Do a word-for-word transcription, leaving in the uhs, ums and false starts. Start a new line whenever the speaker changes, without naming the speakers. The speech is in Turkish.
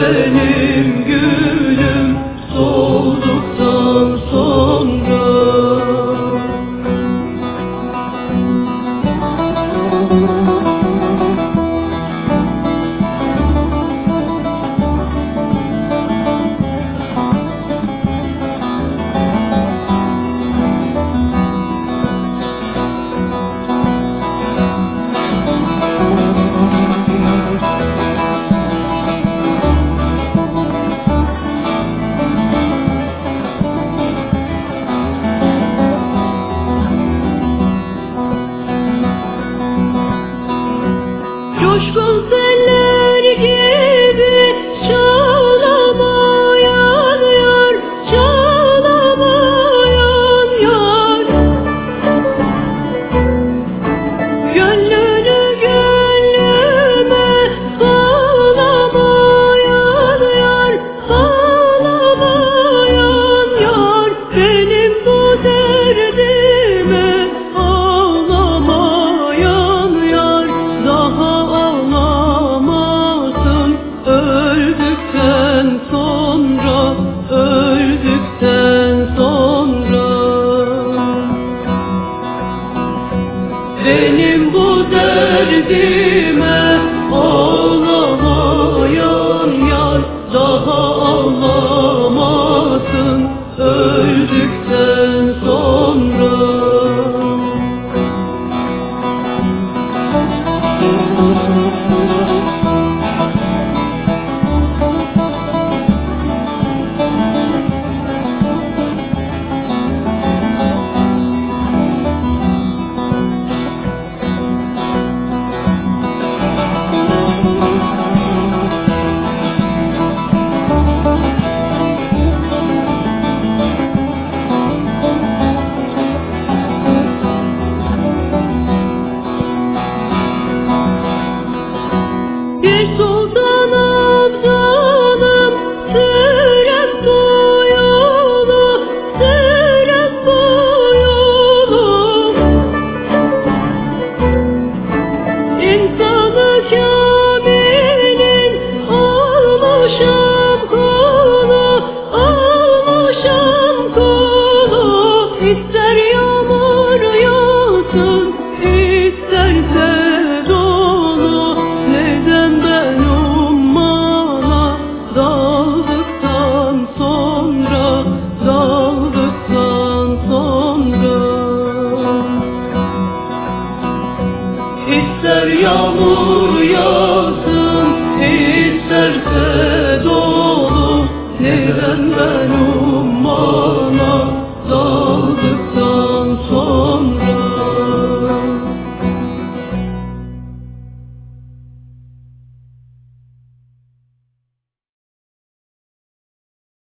benim gülüm solduktan sonra. Coşkun seller gibi çağlamayan yar, çağlamayan yar. Gönlünü gönlüme bağlamayan yar, bağlamayan yar. Benim bu derdime ağlamayan yar. Daha öldükten sonra, öldükten sonra. Benim bu derdime ağlamayan yar daha ağlamasın öldükten sonra. Bir sultan abdalım sürem bu yolu, sürem bu yolu. İnsanı kamilin olmuşam kulu, olmuşam kulu. İster yağmur yağsın,